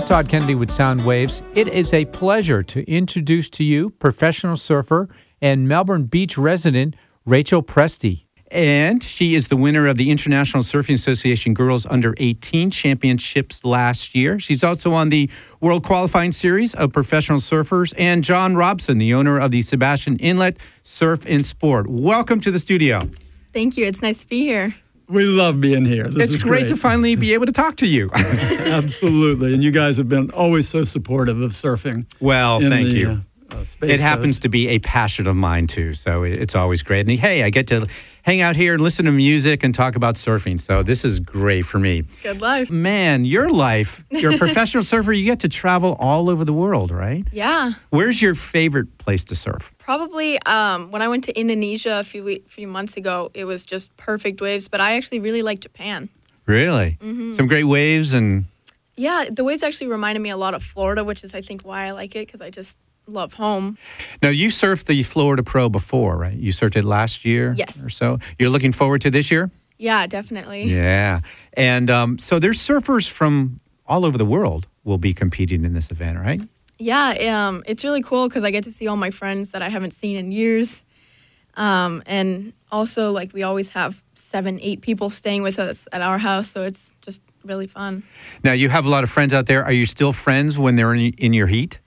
Todd Kennedy with Sound Waves. It is a pleasure to introduce to you professional surfer and Melbourne Beach resident Rachel Presti. And she is the winner of the International Surfing Association Girls Under 18 Championships last year. She's also on the World Qualifying Series of Professional Surfers. And John Robson, the owner of the Sebastian Inlet Surf and Sport. Welcome to the studio. Thank you. It's nice to be here. We love being here. This is great to finally be able to talk to you. Absolutely. And you guys have been always so supportive of surfing. Well, thank you. It happens Coast. to be a passion of mine, too, so it's always great. And, hey, I get to hang out here and listen to music and talk about surfing, so this is great for me. Good life. Man, your life, you're a professional surfer. You get to travel all over the world, right? Yeah. Where's your favorite place to surf? Probably when I went to Indonesia a few months ago, it was just perfect waves, but I actually really like Japan. Really? Mm-hmm. Some great waves and... Yeah, the waves actually reminded me a lot of Florida, which is, I think, why I like it, because I just love home. Now, you surfed the Florida Pro before, right? You surfed it last year or so. You're looking forward to this year? Yeah, definitely. Yeah. And so there's surfers from all over the world will be competing in this event, right? Yeah, it's really cool because I get to see all my friends that I haven't seen in years. And also, like, we always have 7-8 people staying with us at our house, so it's just really fun. Now, you have a lot of friends out there. Are you still friends when they're in your heat?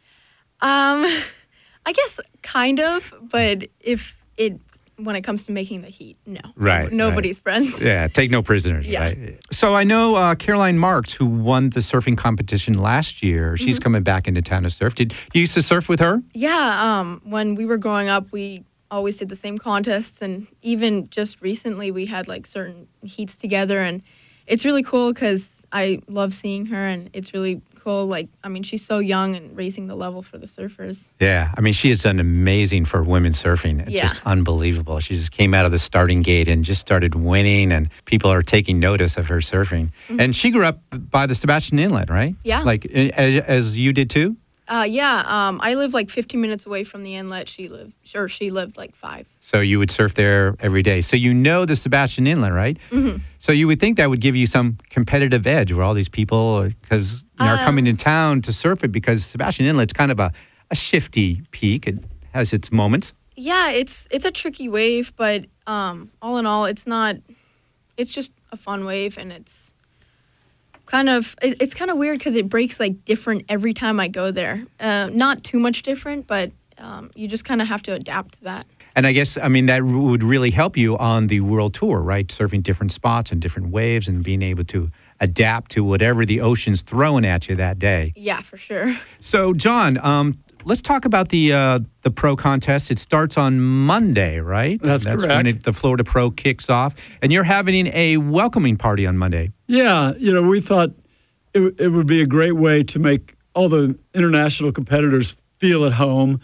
I guess kind of, but when it comes to making the heat, no. Right. Nobody's friends. Yeah, take no prisoners, yeah. Right? So I know Caroline Marks, who won the surfing competition last year, she's coming back into town to surf. Did you used to surf with her? Yeah, when we were growing up, we always did the same contests, and even just recently we had like certain heats together, and it's really cool because I love seeing her, and it's really cool. Like, I mean, she's so young and raising the level for the surfers. Yeah, I mean, she has done amazing for women surfing. It's just unbelievable. She just came out of the starting gate and just started winning, and people are taking notice of her surfing. Mm-hmm. And she grew up by the Sebastian Inlet, right? Yeah. Like, as you did too? I live like 15 minutes away from the inlet. She lived like 5. So you would surf there every day. So you know the Sebastian Inlet, right? Mm-hmm. So you would think that would give you some competitive edge where all these people, because are coming in town to surf it, because Sebastian Inlet's kind of a shifty peak. It has its moments. Yeah, it's a tricky wave, but all in all, it's just a fun wave, and it's kind of weird because it breaks like different every time I go there. Not too much different, but you just kind of have to adapt to that. And I guess, I mean, that would really help you on the world tour, right? Surfing different spots and different waves and being able to adapt to whatever the ocean's throwing at you that day. Yeah, for sure. So, John, let's talk about the pro contest. It starts on Monday, right? That's correct. When the Florida Pro kicks off. And you're having a welcoming party on Monday. Yeah, we thought it would be a great way to make all the international competitors feel at home.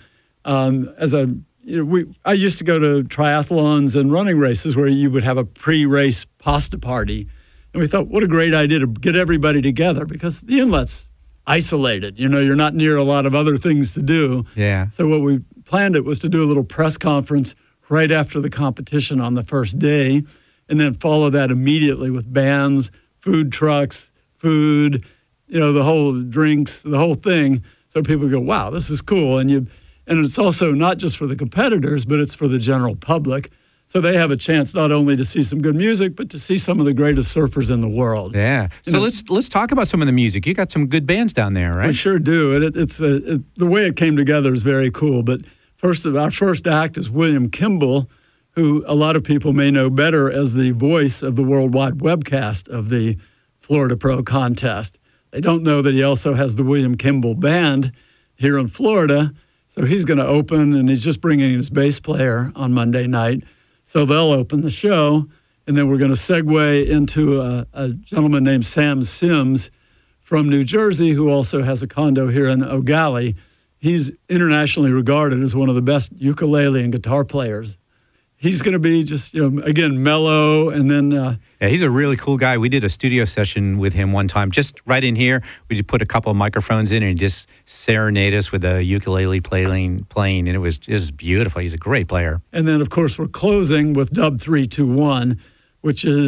I used to go to triathlons and running races where you would have a pre-race pasta party. And we thought, what a great idea to get everybody together, because the inlet's isolated. You're not near a lot of other things to do. Yeah. So what we planned was to do a little press conference right after the competition on the first day, and then follow that immediately with bands, food trucks, food, the whole drinks, the whole thing. So people go, wow, this is cool. And it's also not just for the competitors, but it's for the general public. So they have a chance not only to see some good music, but to see some of the greatest surfers in the world. Yeah. So let's talk about some of the music. You got some good bands down there, right? We sure do. And the way it came together is very cool. But our first act is William Kimball, who a lot of people may know better as the voice of the worldwide webcast of the Florida Pro contest. They don't know that he also has the William Kimball Band here in Florida. So he's going to open, and he's just bringing his bass player on Monday night. So they'll open the show, and then we're going to segue into a gentleman named Sam Sims from New Jersey, who also has a condo here in Ogallie. He's internationally regarded as one of the best ukulele and guitar players. He's going to be just, again, mellow, and then... Yeah, he's a really cool guy. We did a studio session with him one time, just right in here. We just put a couple of microphones in and he just serenaded us with a ukulele playing, and it was just beautiful. He's a great player. And then, of course, we're closing with Dub 321, which is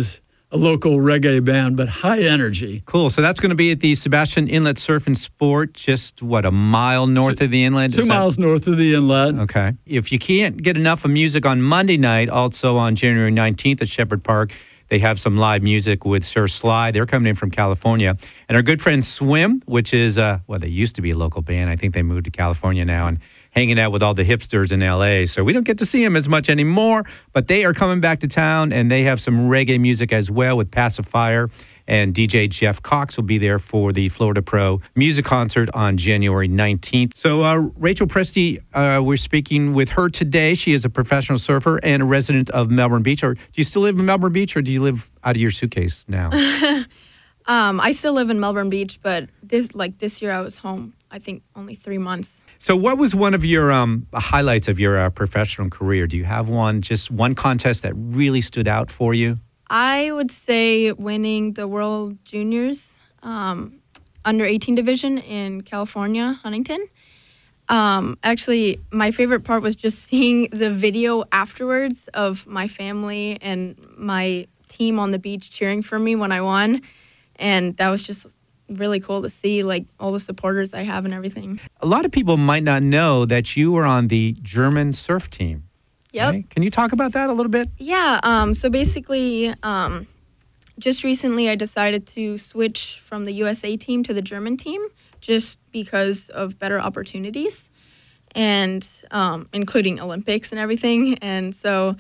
a local reggae band, but high energy. Cool. So that's going to be at the Sebastian Inlet Surf and Sport, just a mile north of the inlet? 2 miles north of the inlet. Okay. If you can't get enough of music on Monday night, also on January 19th at Shepherd Park, they have some live music with Sir Sly. They're coming in from California. And our good friend Swim, which is, they used to be a local band. I think they moved to California now and hanging out with all the hipsters in L.A. So we don't get to see them as much anymore. But they are coming back to town, and they have some reggae music as well with Pacifier. And DJ Jeff Cox will be there for the Florida Pro music concert on January 19th. So Rachel Presti, we're speaking with her today. She is a professional surfer and a resident of Melbourne Beach. Or do you still live in Melbourne Beach, or do you live out of your suitcase now? I still live in Melbourne Beach, but this year I was home, I think, only 3 months. So what was one of your highlights of your professional career? Do you have just one contest that really stood out for you? I would say winning the World Juniors under 18 division in California, Huntington. Actually, my favorite part was just seeing the video afterwards of my family and my team on the beach cheering for me when I won. And that was just really cool to see, all the supporters I have and everything. A lot of people might not know that you were on the German surf team. Yep. Right? Can you talk about that a little bit? Yeah. So basically, just recently I decided to switch from the USA team to the German team just because of better opportunities and including Olympics and everything. And so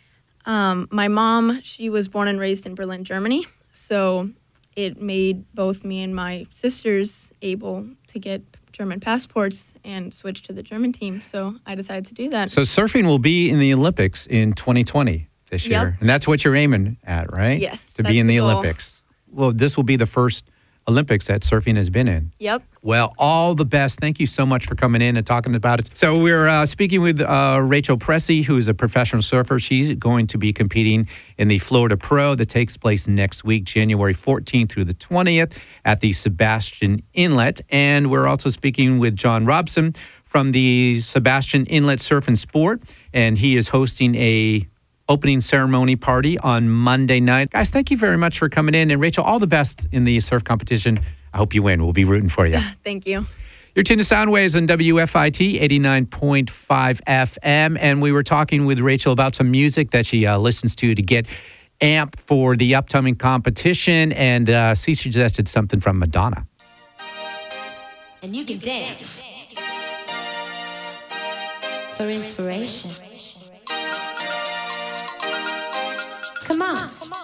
my mom, she was born and raised in Berlin, Germany. So it made both me and my sisters able to get German passports and switch to the German team. So I decided to do that. So surfing will be in the Olympics in 2020 this year. Yep. And that's what you're aiming at, right? Yes, To that's be in the the goal. Olympics. Well, this will be the first Olympics that surfing has been in. Yep. Well, all the best. Thank you so much for coming in and talking about it. So we're speaking with Rachel Presti, who is a professional surfer. She's going to be competing in the Florida Pro that takes place next week, January 14th through the 20th at the Sebastian Inlet. And we're also speaking with John Robson from the Sebastian Inlet Surf and Sport, and he is hosting a opening ceremony party on Monday night. Guys, thank you very much for coming in. And Rachel, all the best in the surf competition. I hope you win. We'll be rooting for you. Thank you. You're tuned to Soundwaves on WFIT 89.5 FM. And we were talking with Rachel about some music that she listens to get amped for the upcoming competition. And she suggested something from Madonna. And you can dance for inspiration. Come on.